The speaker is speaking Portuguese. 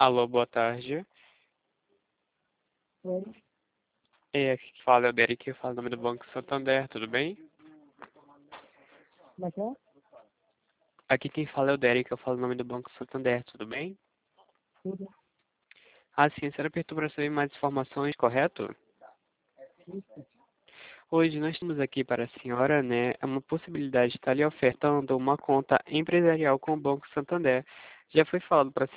Alô, boa tarde. Oi, Aqui que fala é o Derek, eu falo o nome do Banco Santander, tudo bem? como é que é? Aqui quem fala é o Derek, eu falo o nome do Banco Santander, tudo bem? Tudo Ah, sim, a senhora apertou para saber mais informações, correto? isso? Hoje nós temos aqui para a senhora, né, uma possibilidade de estar lhe ofertando uma conta empresarial com o Banco Santander. Já foi falado para